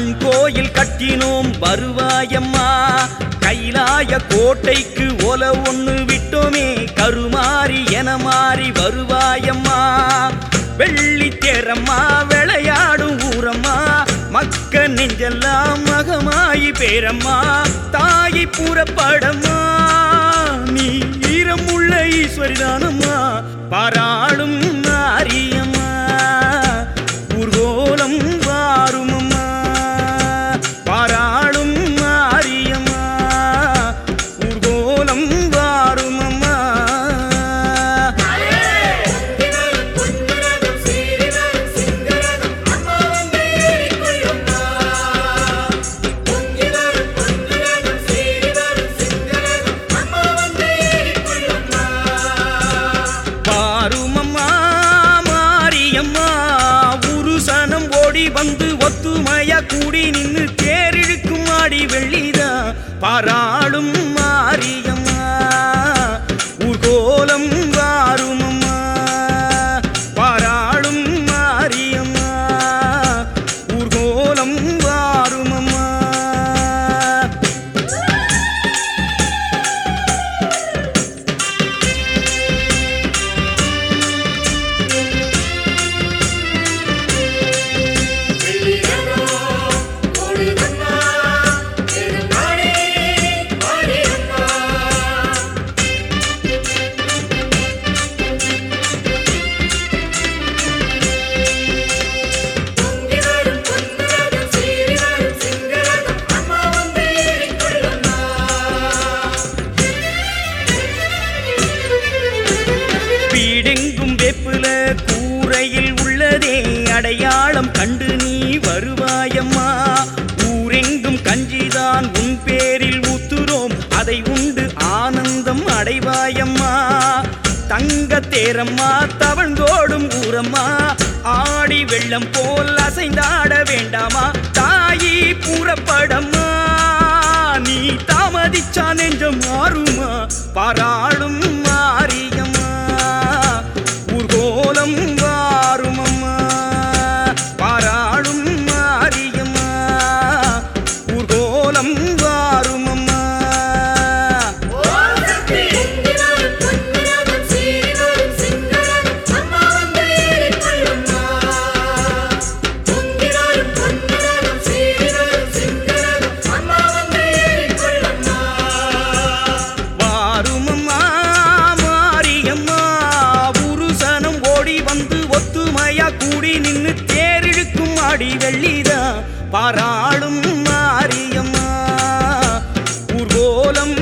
கண் கோயில் கட்டினோம் வருவாயம்மா, கைலாய கோட்டைக்கு ஒல ஒண்ணு விட்டோமே, கருமாறி என மாறி வருவாயம்மா. வெள்ளி தேரம்மா விளையாடும் ஊரம்மா, மக்க நெஞ்செல்லாம் மகமாயி பேரம்மா, தாயை புறப்படம்மா நீ ஈரமுள்ள ஈஸ்வரிதானம்மா. பாராளும் மாரியம்மா ஊர்கோலம் வாருமம்மா, பாராளும் மாரியம்மா ஊர்கோலம் வாருமம்மா. வந்து ஒத்துமையா கூடி நின்னு தேரிழுக்கும் ஆடி வெள்ளிதா, பாராளும் மாரியம்மா ஊர்கோலம் வாருமம்மா, பாராளும் மாரியம்மா ஊர்கோலம் வாருமம்மா. வீடெங்கும் வேப்புல கூரையில் உள்ளதே அடையாளம் கண்டு நீ வருவாயம்மா, ஊரெங்கும் கஞ்சிதான் உன் பேரில் ஊத்துறோம், அதை உண்டு ஆனந்தம் அடைவாயம்மா. தங்க தேரம்மா தவழ்ந்தோடும் ஊரம்மா, ஆடி வெள்ளம் போல் அசைந்தாட வேண்டாமா, தாயி புறப்படம்மா நீ தாமதிச்சா நெஞ்சம் மாறுமா, பாராளும் மாரியம்மா ஊர்கோலம் வாருமம்மா, பாராளும் மாரியம்மா ஊர்கோலம் வாருமம்மா. வாருமம்மா மாரியம்மா புருஷனும் ஓடி வந்து ஒத்துமையா கூடி நின்னு தேரிழுக்கும் ஆடி வெள்ளிதா, பாராளும் மாரியம்மா ஊர்கோலம்